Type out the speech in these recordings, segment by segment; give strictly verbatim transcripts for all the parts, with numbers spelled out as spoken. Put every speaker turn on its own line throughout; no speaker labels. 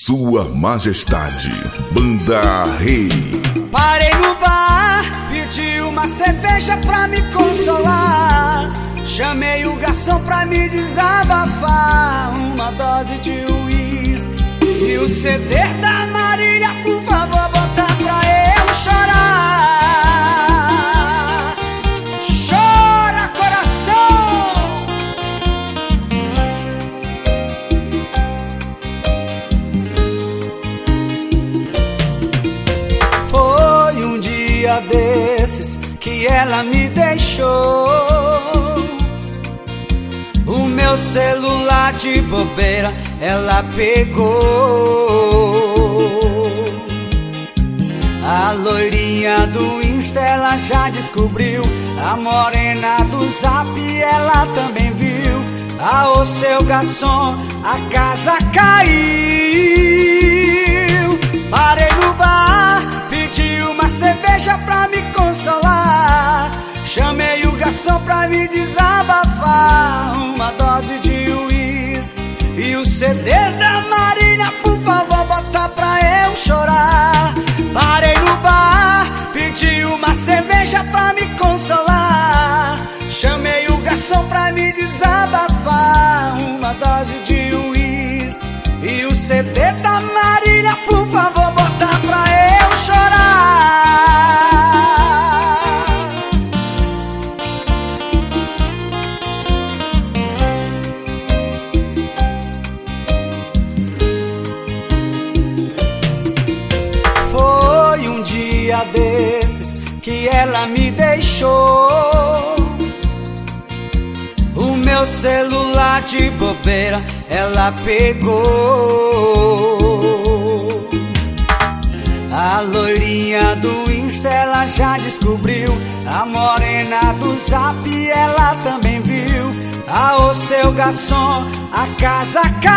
Sua Majestade, Banda Rei.
Parei no bar, pedi uma cerveja pra me consolar. Chamei o garçom pra me desabafar. Uma dose de uísque e o C D da Marília, por favor, bota pra eu chorar. Chora, coração. Foi um dia desses que ela me deixou. O meu celular de bobeira ela pegou. A loirinha do Insta ela já descobriu. A morena do Zap ela também viu. Ah, ô seu garçom, a casa caiu. Parei no bar, pedi uma cerveja pra me consolar. Chamei o garçom pra me desabafar. Uma dose de uísque e o C D da Marília, por favor, bota pra eu chorar. Parei no bar, pedi uma cerveja pra me consolar. Chamei o garçom pra me desabafar. Uma dose de uísque e o C D da Marília, por favor, bota pra eu chorar. Desses que ela me deixou. O meu celular de bobeira ela pegou. A loirinha do Insta ela já descobriu. A morena do Zap ela também viu. Ah, ô seu garçom, a casa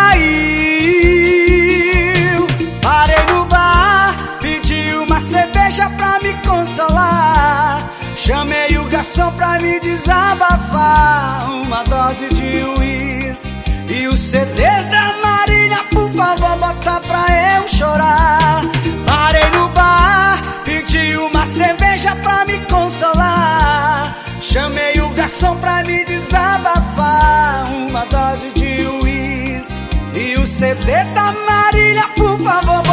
caiu. Parei no bar, pedi uma cerveja pra me consolar. Chamei o garçom pra me desabafar. Uma dose de uísque e o C D da Marília, por favor, bota pra eu chorar. Parei no bar, pedi uma cerveja pra me consolar. Chamei o garçom pra me desabafar. Uma dose de uísque e o C D da Marília, por favor,